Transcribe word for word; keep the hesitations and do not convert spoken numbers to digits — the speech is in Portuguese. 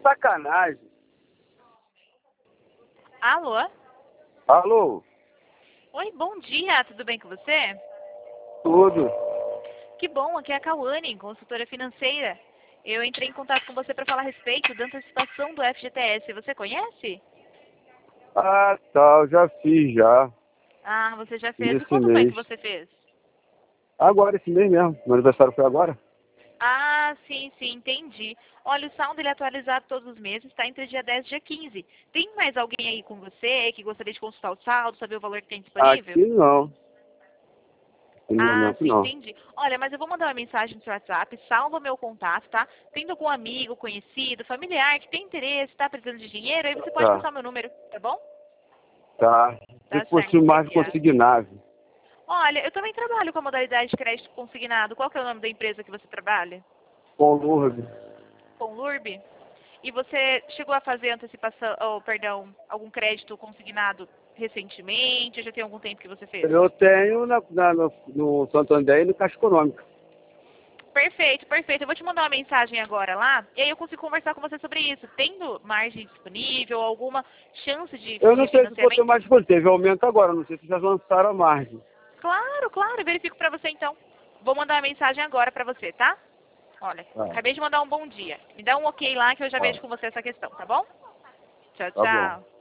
sacanagem. Alô? Alô? Oi, bom dia, tudo bem com você? Tudo. Que bom, aqui é a Cauane, consultora financeira. Eu entrei em contato com você para falar a respeito da antecipação do F G T S. Você conhece? Ah, tá, eu já fiz já. Ah, você já fez. E Nesse quando foi que mês. você fez? Agora, esse mês mesmo. Meu aniversário foi agora? Ah, sim, sim, entendi. Olha, o saldo ele é atualizado todos os meses, está entre dia dez e dia quinze. Tem mais alguém aí com você que gostaria de consultar o saldo, saber o valor que tem disponível? Aqui não. No Ah, momento sim, não. entendi. Olha, mas eu vou mandar uma mensagem no seu WhatsApp, salva meu contato, tá? Tendo algum amigo, conhecido, familiar que tem interesse, tá precisando de dinheiro, aí você pode Tá, passar o meu número, tá bom? tá. Se Tá certo, fosse muito mais obrigada. consignável. Olha, eu também trabalho com a modalidade de crédito consignado. Qual que é o nome da empresa que você trabalha? Com Lourdes. Com o Lurb? E você chegou a fazer antecipação, ou, perdão, algum crédito consignado recentemente? Já tem algum tempo que você fez? Eu tenho na, na- no, no Santander e no Caixa Econômica. Perfeito, perfeito. Eu vou te mandar uma mensagem agora lá, e aí eu consigo conversar com você sobre isso. Tendo margem disponível, alguma chance de Eu não sei se vou ter refinanciamento? mais disponível. Teve aumento agora, não sei se já lançaram a margem. Claro, claro, eu verifico pra você então. Vou mandar uma mensagem agora pra você, tá? Olha, Tá, acabei de mandar um bom dia. Me dá um ok lá que eu já tá, vejo com você essa questão, tá bom? Tchau, tá bom. tchau.